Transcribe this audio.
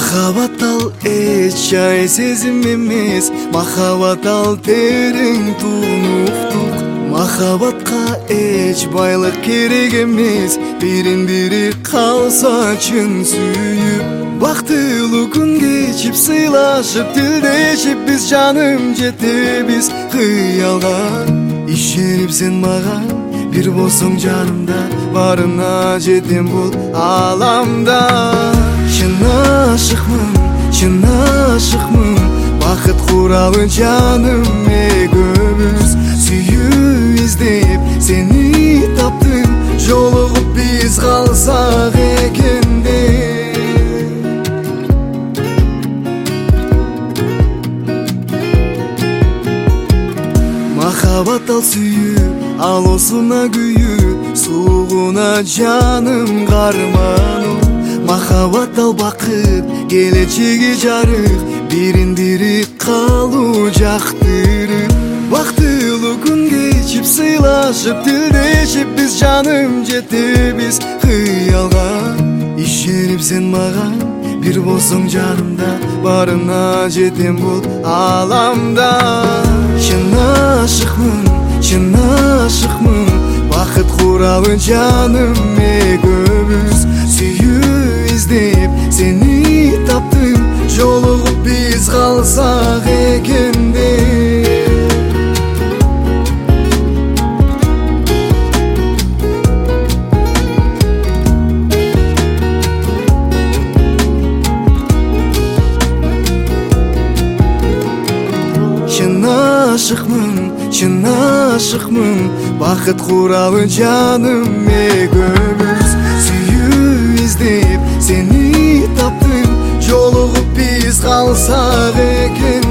Махаббат ал эч жай сезим эмес, махаббат ал терең тунуктук. Махаббатка эч байлык керек эмес, бирин бири калса чын сүйүп. Бактылуу күн кечип, сыйлашып, тилдешип, биз жаным жетебиз кыялга. Ишенип сен мага бир болсоң жанымда, барына жетем бул аламда. Чын ашыкмын, бакыт куралы жаным экөөбүз. Сүйүү издеп сени таптым, жолугуп биз калсак экенде. Махаббат ал сүйүү, алоосуна күйүү, суугуна жаным кармануу. Махаббат ал бакыт, келечеги жарык, бирин бири калуу жактырып. Бактылуу күн кечип, сыйлашып, тилдешип, биз жаным жетебиз кыялга. Ишенип сен мага бир болсоң жанымда, барына жетем бул аламда. Чын ашыкмын, бакыт куралы жаным экөөбүз. Сүйүү издеп сени таптым, жолугуп биз калсак экенде. Чын ашыкмын, бакыт куралы жаным экөөбүз. Сүйүү издеп сени таптым, жолугуп биз калсак экен.